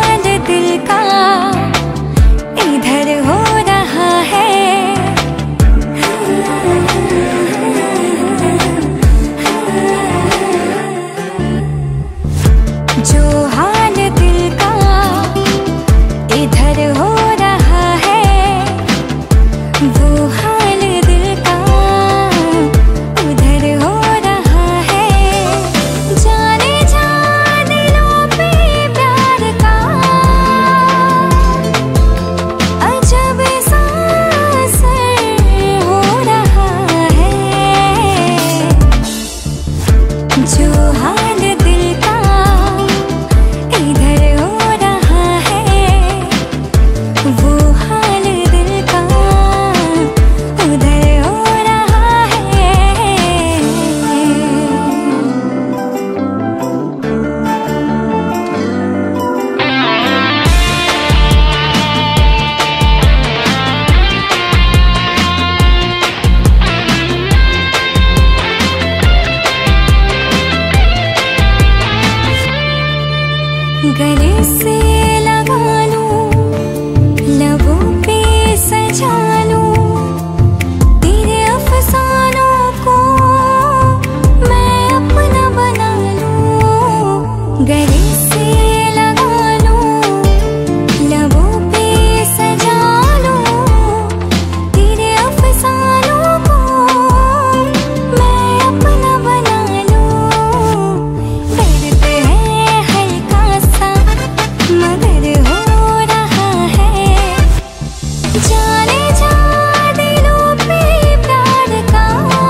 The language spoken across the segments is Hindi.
हाल दिल का इधर हो रहा है। जो हाल दिल का इधर हो रहा है, वो हाल दिल का उधर हो रहा है। जाने जा दिलों पे प्यार का अजब सा असर हो रहा है। जो हाल दिल का इधर हो रहा है, वो हाल दिल का उधर हो रहा है। गले से लगा लूं, लबों पे सजा लूं, तेरे अफसानों को मैं अपना बना लूं। गले से लगा लूं, लबों पे सजा लूं, तेरे अफसानों को मैं अपना बना लूं। दर्द है हल्का सा मगर हो रहा है। जाने जा दिलों पे प्यार का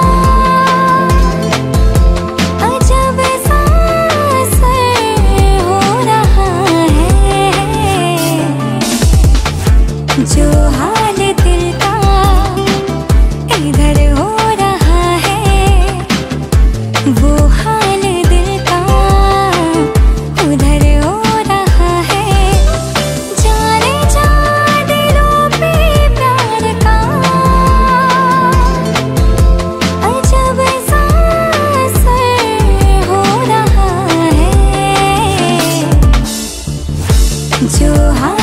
अजब सा असर हो रहा है। जो हाल दिल का इधर हो रहा है, वो हाल दिल का उधर हो रहा है। जाने जा दिलों पे प्यार का अजब सा असर हो रहा है। जो हाल